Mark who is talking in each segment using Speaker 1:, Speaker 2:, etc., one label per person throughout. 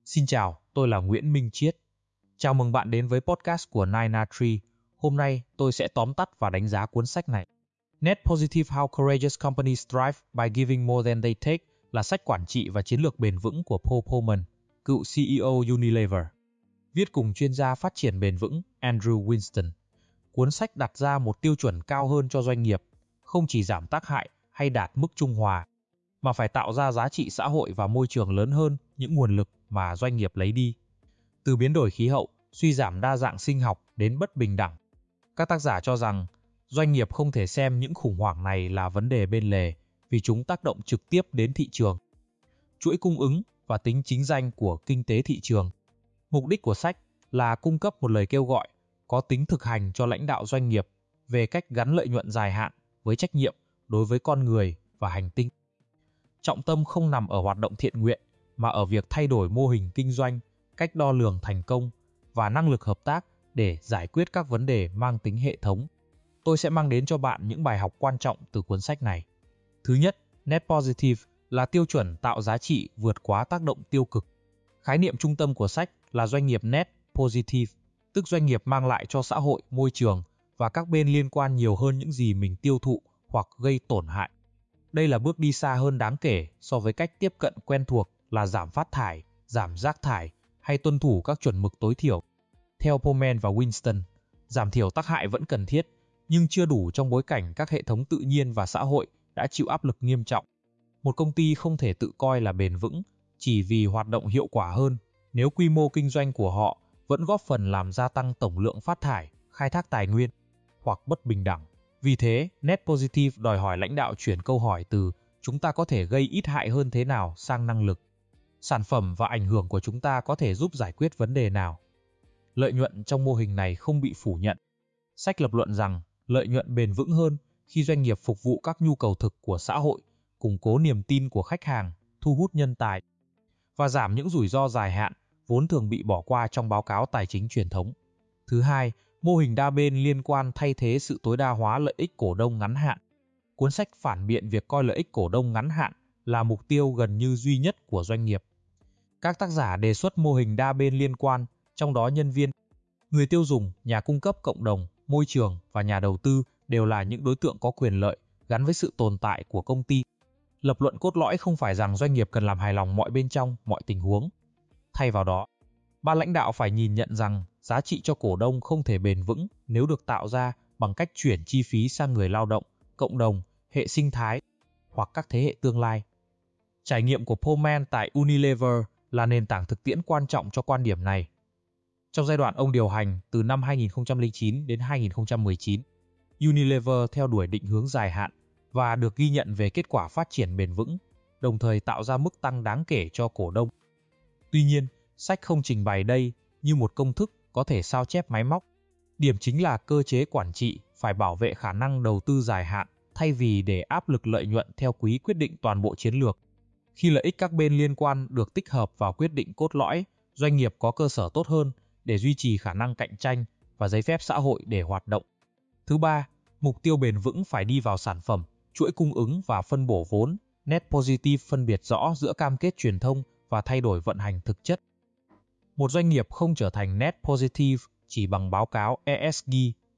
Speaker 1: Xin chào, tôi là Nguyễn Minh Chiết. Chào mừng bạn đến với podcast của 9A3. Hôm nay tôi sẽ tóm tắt và đánh giá cuốn sách này. Net Positive: How Courageous Companies Thrive by Giving More Than They Take là sách quản trị và chiến lược bền vững của Paul Polman, cựu CEO Unilever. Viết cùng chuyên gia phát triển bền vững Andrew Winston. Cuốn sách đặt ra một tiêu chuẩn cao hơn cho doanh nghiệp, không chỉ giảm tác hại hay đạt mức trung hòa, mà phải tạo ra giá trị xã hội và môi trường lớn hơn những nguồn lực mà doanh nghiệp lấy đi. Từ biến đổi khí hậu, suy giảm đa dạng sinh học đến bất bình đẳng. Các tác giả cho rằng doanh nghiệp không thể xem những khủng hoảng này là vấn đề bên lề vì chúng tác động trực tiếp đến thị trường, chuỗi cung ứng và tính chính danh của kinh tế thị trường. Mục đích của sách là cung cấp một lời kêu gọi có tính thực hành cho lãnh đạo doanh nghiệp về cách gắn lợi nhuận dài hạn với trách nhiệm đối với con người và hành tinh. Trọng tâm không nằm ở hoạt động thiện nguyện mà ở việc thay đổi mô hình kinh doanh, cách đo lường thành công và năng lực hợp tác để giải quyết các vấn đề mang tính hệ thống. Tôi sẽ mang đến cho bạn những bài học quan trọng từ cuốn sách này. Thứ nhất, Net Positive là tiêu chuẩn tạo giá trị vượt quá tác động tiêu cực. Khái niệm trung tâm của sách là doanh nghiệp Net Positive, tức doanh nghiệp mang lại cho xã hội, môi trường và các bên liên quan nhiều hơn những gì mình tiêu thụ hoặc gây tổn hại. Đây là bước đi xa hơn đáng kể so với cách tiếp cận quen thuộc là giảm phát thải, giảm rác thải hay tuân thủ các chuẩn mực tối thiểu. Theo Polman và Winston, giảm thiểu tác hại vẫn cần thiết, nhưng chưa đủ trong bối cảnh các hệ thống tự nhiên và xã hội đã chịu áp lực nghiêm trọng. Một công ty không thể tự coi là bền vững chỉ vì hoạt động hiệu quả hơn nếu quy mô kinh doanh của họ vẫn góp phần làm gia tăng tổng lượng phát thải, khai thác tài nguyên hoặc bất bình đẳng. Vì thế, Net Positive đòi hỏi lãnh đạo chuyển câu hỏi từ chúng ta có thể gây ít hại hơn thế nào sang năng lực. Sản phẩm và ảnh hưởng của chúng ta có thể giúp giải quyết vấn đề nào. Lợi nhuận trong mô hình này không bị phủ nhận. Sách lập luận rằng lợi nhuận bền vững hơn khi doanh nghiệp phục vụ các nhu cầu thực của xã hội, củng cố niềm tin của khách hàng, thu hút nhân tài và giảm những rủi ro dài hạn vốn thường bị bỏ qua trong báo cáo tài chính truyền thống. Thứ hai, mô hình đa bên liên quan thay thế sự tối đa hóa lợi ích cổ đông ngắn hạn. Cuốn sách phản biện việc coi lợi ích cổ đông ngắn hạn là mục tiêu gần như duy nhất của doanh nghiệp. Các tác giả đề xuất mô hình đa bên liên quan, trong đó nhân viên, người tiêu dùng, nhà cung cấp, cộng đồng, môi trường và nhà đầu tư đều là những đối tượng có quyền lợi gắn với sự tồn tại của công ty. Lập luận cốt lõi không phải rằng doanh nghiệp cần làm hài lòng mọi bên trong, mọi tình huống. Thay vào đó, ban lãnh đạo phải nhìn nhận rằng giá trị cho cổ đông không thể bền vững nếu được tạo ra bằng cách chuyển chi phí sang người lao động, cộng đồng, hệ sinh thái hoặc các thế hệ tương lai. Trải nghiệm của Polman tại Unilever là nền tảng thực tiễn quan trọng cho quan điểm này. Trong giai đoạn ông điều hành từ năm 2009 đến 2019, Unilever theo đuổi định hướng dài hạn và được ghi nhận về kết quả phát triển bền vững, đồng thời tạo ra mức tăng đáng kể cho cổ đông. Tuy nhiên, sách không trình bày đây như một công thức có thể sao chép máy móc. Điểm chính là cơ chế quản trị phải bảo vệ khả năng đầu tư dài hạn thay vì để áp lực lợi nhuận theo quý quyết định toàn bộ chiến lược. Khi lợi ích các bên liên quan được tích hợp vào quyết định cốt lõi, doanh nghiệp có cơ sở tốt hơn để duy trì khả năng cạnh tranh và giấy phép xã hội để hoạt động. Thứ ba, mục tiêu bền vững phải đi vào sản phẩm, chuỗi cung ứng và phân bổ vốn. Net Positive phân biệt rõ giữa cam kết truyền thông và thay đổi vận hành thực chất. Một doanh nghiệp không trở thành Net Positive chỉ bằng báo cáo ESG,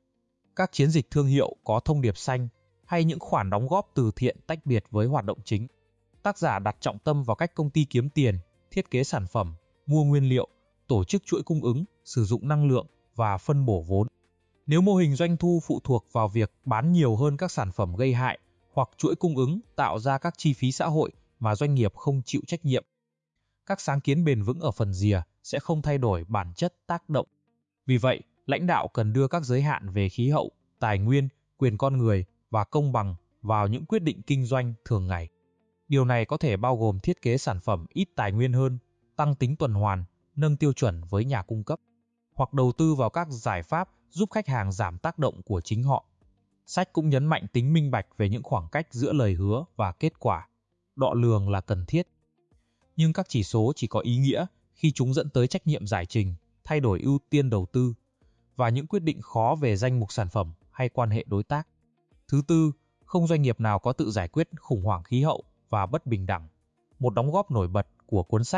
Speaker 1: các chiến dịch thương hiệu có thông điệp xanh hay những khoản đóng góp từ thiện tách biệt với hoạt động chính. Tác giả đặt trọng tâm vào cách công ty kiếm tiền, thiết kế sản phẩm, mua nguyên liệu, tổ chức chuỗi cung ứng, sử dụng năng lượng và phân bổ vốn. Nếu mô hình doanh thu phụ thuộc vào việc bán nhiều hơn các sản phẩm gây hại hoặc chuỗi cung ứng tạo ra các chi phí xã hội mà doanh nghiệp không chịu trách nhiệm, các sáng kiến bền vững ở phần rìa sẽ không thay đổi bản chất tác động. Vì vậy, lãnh đạo cần đưa các giới hạn về khí hậu, tài nguyên, quyền con người và công bằng vào những quyết định kinh doanh thường ngày. Điều này có thể bao gồm thiết kế sản phẩm ít tài nguyên hơn, tăng tính tuần hoàn, nâng tiêu chuẩn với nhà cung cấp, hoặc đầu tư vào các giải pháp giúp khách hàng giảm tác động của chính họ. Sách cũng nhấn mạnh tính minh bạch về những khoảng cách giữa lời hứa và kết quả. Đo lường là cần thiết, nhưng các chỉ số chỉ có ý nghĩa khi chúng dẫn tới trách nhiệm giải trình, thay đổi ưu tiên đầu tư và những quyết định khó về danh mục sản phẩm hay quan hệ đối tác. Thứ tư, không doanh nghiệp nào có tự giải quyết khủng hoảng khí hậu và bất bình đẳng. Một đóng góp nổi bật của cuốn sách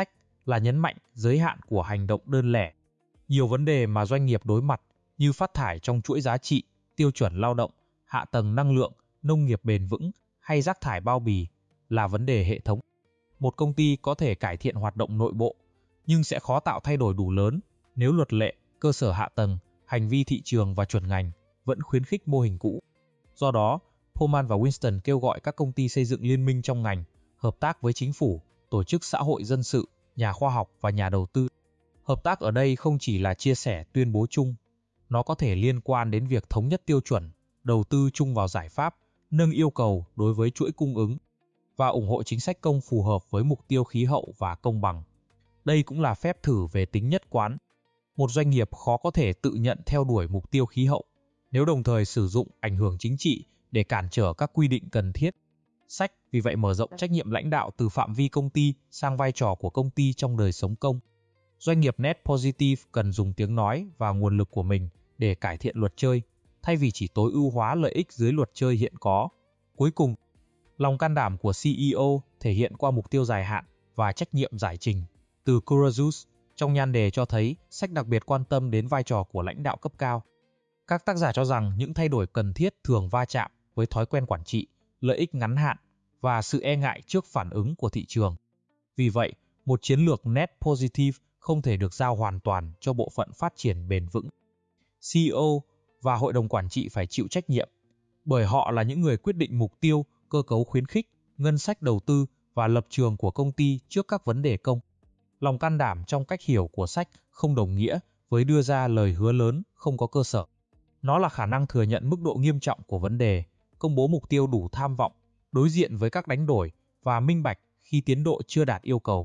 Speaker 1: là nhấn mạnh giới hạn của hành động đơn lẻ. Nhiều vấn đề mà doanh nghiệp đối mặt như phát thải trong chuỗi giá trị, tiêu chuẩn lao động, hạ tầng năng lượng, nông nghiệp bền vững hay rác thải bao bì là vấn đề hệ thống. Một công ty có thể cải thiện hoạt động nội bộ, nhưng sẽ khó tạo thay đổi đủ lớn nếu luật lệ, cơ sở hạ tầng, hành vi thị trường và chuẩn ngành vẫn khuyến khích mô hình cũ. Do đó, Pullman và Winston kêu gọi các công ty xây dựng liên minh trong ngành, hợp tác với chính phủ, tổ chức xã hội dân sự, nhà khoa học và nhà đầu tư. Hợp tác ở đây không chỉ là chia sẻ tuyên bố chung, nó có thể liên quan đến việc thống nhất tiêu chuẩn, đầu tư chung vào giải pháp, nâng yêu cầu đối với chuỗi cung ứng và ủng hộ chính sách công phù hợp với mục tiêu khí hậu và công bằng. Đây cũng là phép thử về tính nhất quán. Một doanh nghiệp khó có thể tự nhận theo đuổi mục tiêu khí hậu nếu đồng thời sử dụng ảnh hưởng chính trị để cản trở các quy định cần thiết. Sách vì vậy mở rộng trách nhiệm lãnh đạo từ phạm vi công ty sang vai trò của công ty trong đời sống công. Doanh nghiệp Net Positive cần dùng tiếng nói và nguồn lực của mình để cải thiện luật chơi, thay vì chỉ tối ưu hóa lợi ích dưới luật chơi hiện có. Cuối cùng, lòng can đảm của CEO thể hiện qua mục tiêu dài hạn và trách nhiệm giải trình. Từ Courageous trong nhan đề cho thấy sách đặc biệt quan tâm đến vai trò của lãnh đạo cấp cao. Các tác giả cho rằng những thay đổi cần thiết thường va chạm với thói quen quản trị, lợi ích ngắn hạn và sự e ngại trước phản ứng của thị trường. Vì vậy, một chiến lược Net Positive không thể được giao hoàn toàn cho bộ phận phát triển bền vững. CEO và hội đồng quản trị phải chịu trách nhiệm, bởi họ là những người quyết định mục tiêu, cơ cấu khuyến khích, ngân sách đầu tư và lập trường của công ty trước các vấn đề công. Lòng can đảm trong cách hiểu của sách không đồng nghĩa với đưa ra lời hứa lớn không có cơ sở. Nó là khả năng thừa nhận mức độ nghiêm trọng của vấn đề, công bố mục tiêu đủ tham vọng, đối diện với các đánh đổi và minh bạch khi tiến độ chưa đạt yêu cầu.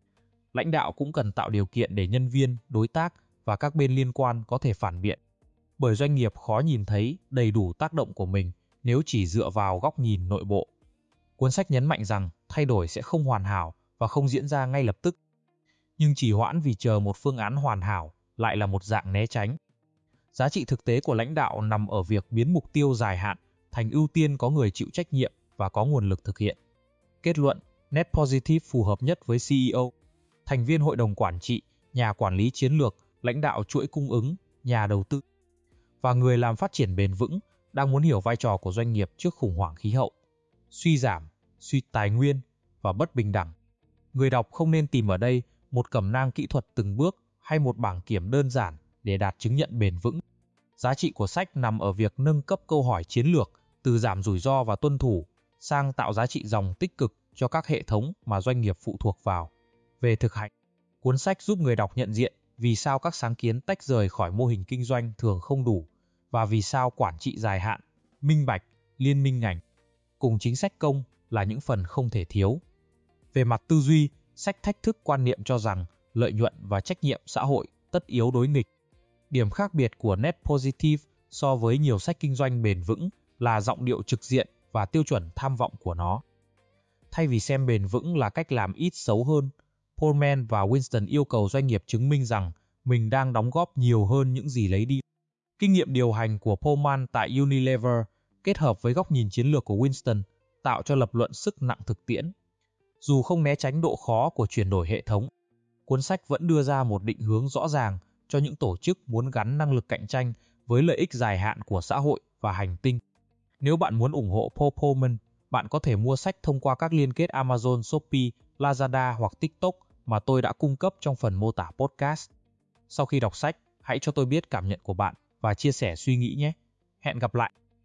Speaker 1: Lãnh đạo cũng cần tạo điều kiện để nhân viên, đối tác và các bên liên quan có thể phản biện, bởi doanh nghiệp khó nhìn thấy đầy đủ tác động của mình nếu chỉ dựa vào góc nhìn nội bộ. Cuốn sách nhấn mạnh rằng thay đổi sẽ không hoàn hảo và không diễn ra ngay lập tức, nhưng trì hoãn vì chờ một phương án hoàn hảo lại là một dạng né tránh. Giá trị thực tế của lãnh đạo nằm ở việc biến mục tiêu dài hạn thành ưu tiên có người chịu trách nhiệm và có nguồn lực thực hiện. Kết luận, Net Positive phù hợp nhất với CEO, thành viên hội đồng quản trị, nhà quản lý chiến lược, lãnh đạo chuỗi cung ứng, nhà đầu tư và người làm phát triển bền vững đang muốn hiểu vai trò của doanh nghiệp trước khủng hoảng khí hậu, suy giảm, suy tài nguyên và bất bình đẳng. Người đọc không nên tìm ở đây một cẩm nang kỹ thuật từng bước hay một bảng kiểm đơn giản để đạt chứng nhận bền vững. Giá trị của sách nằm ở việc nâng cấp câu hỏi chiến lược từ giảm rủi ro và tuân thủ sang tạo giá trị dòng tích cực cho các hệ thống mà doanh nghiệp phụ thuộc vào. Về thực hành, cuốn sách giúp người đọc nhận diện vì sao các sáng kiến tách rời khỏi mô hình kinh doanh thường không đủ và vì sao quản trị dài hạn, minh bạch, liên minh ngành cùng chính sách công là những phần không thể thiếu. Về mặt tư duy, sách thách thức quan niệm cho rằng lợi nhuận và trách nhiệm xã hội tất yếu đối nghịch. Điểm khác biệt của Net Positive so với nhiều sách kinh doanh bền vững là giọng điệu trực diện và tiêu chuẩn tham vọng của nó. Thay vì xem bền vững là cách làm ít xấu hơn, Pullman và Winston yêu cầu doanh nghiệp chứng minh rằng mình đang đóng góp nhiều hơn những gì lấy đi. Kinh nghiệm điều hành của Pullman tại Unilever kết hợp với góc nhìn chiến lược của Winston tạo cho lập luận sức nặng thực tiễn. Dù không né tránh độ khó của chuyển đổi hệ thống, cuốn sách vẫn đưa ra một định hướng rõ ràng cho những tổ chức muốn gắn năng lực cạnh tranh với lợi ích dài hạn của xã hội và hành tinh. Nếu bạn muốn ủng hộ Paul Pullman, bạn có thể mua sách thông qua các liên kết Amazon, Shopee, Lazada hoặc TikTok mà tôi đã cung cấp trong phần mô tả podcast. Sau khi đọc sách, hãy cho tôi biết cảm nhận của bạn và chia sẻ suy nghĩ nhé. Hẹn gặp lại!